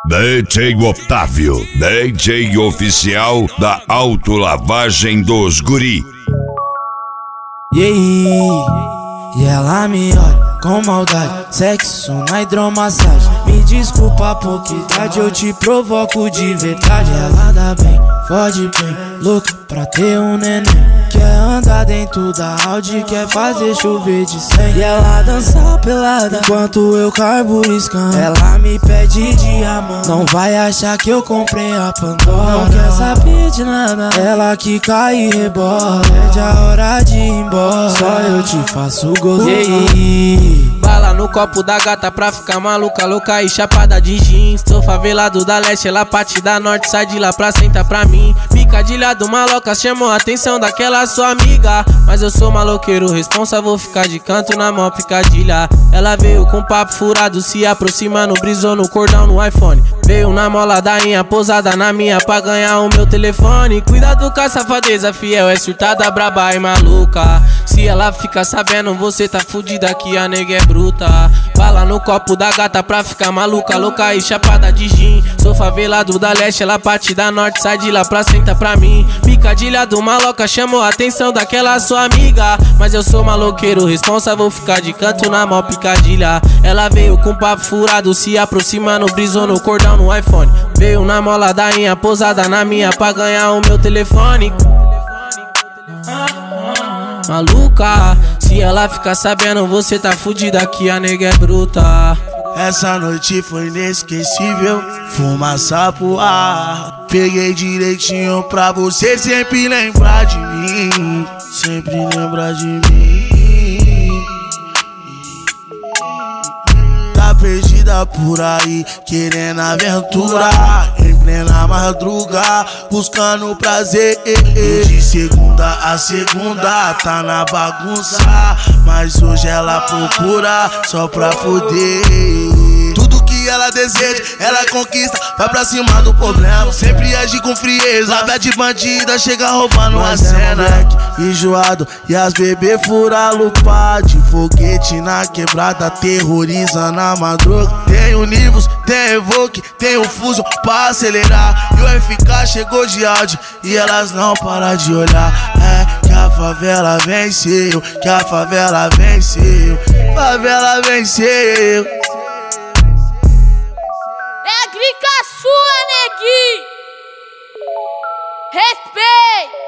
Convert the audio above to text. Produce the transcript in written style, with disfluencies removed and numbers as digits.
DJ Otávio, DJ oficial da autolavagem dos guri. E ela me olha com maldade, sexo na hidromassagem. Me desculpa a pouca idade, eu te provoco de verdade. Ela dá bem, fode bem, louca pra ter um neném. Quer andar dentro da Audi, quer fazer chover de 100. E ela dança pelada enquanto eu carbo scan. Ela me pede diamante, não vai achar que eu comprei a Pandora. Não quer saber de nada, ela que cai e rebola. Pede a hora de ir embora, só eu te faço gostoso. Bala no copo da gata pra ficar maluca, louca e chapada de jeans. Sou favelado da leste, ela parte da norte, sai de lá pra sentar pra mim. Picadilha do maloca chamou a atenção daquela sua amiga, mas eu sou maloqueiro responsa, vou ficar de canto na mó picadilha. Ela veio com papo furado, se aproximando, brisou no cordão no iPhone. Veio na mola da inha, posada na minha pra ganhar o meu telefone. Cuidado com a safadeza, fiel, é surtada, braba e maluca. Se ela fica sabendo, você tá fudida que a nega é bruta. Bala no copo da gata pra ficar maluca, louca e chapada de gin. Sou favelado da leste, ela parte da norte, sai de lá pra sentar pra mim. Picadilha do maloca chamou a atenção daquela sua amiga, mas eu sou maloqueiro responsa, vou ficar de canto na mó picadilha. Ela veio com papo furado, se aproximando, brisou no cordão no iPhone. Veio na mola da inha, posada na minha pra ganhar o meu telefone. Maluca, se ela ficar sabendo, você tá fudida que a nega é bruta. Essa noite foi inesquecível, fumaça pro ar. Peguei direitinho pra você sempre lembrar de mim, sempre lembrar de mim. Tá perdida por aí, querendo aventura, em plena madruga, buscando prazer. De segunda a segunda, tá na bagunça, mas hoje ela procura só pra foder. Tudo que ela deseja, ela conquista, vai pra cima do problema. Sempre age com frieza, bad bandida, chega roubando a cena. Enjoado e as bebê fura lupa, de foguete na quebrada, terroriza na madruga. Tem o Nivus, tem Evoque, tem o Fuso pra acelerar. E o FK chegou de áudio e elas não param de olhar. É que a favela venceu, que a favela venceu, favela venceu. É a grica sua, neguinho! Respeito!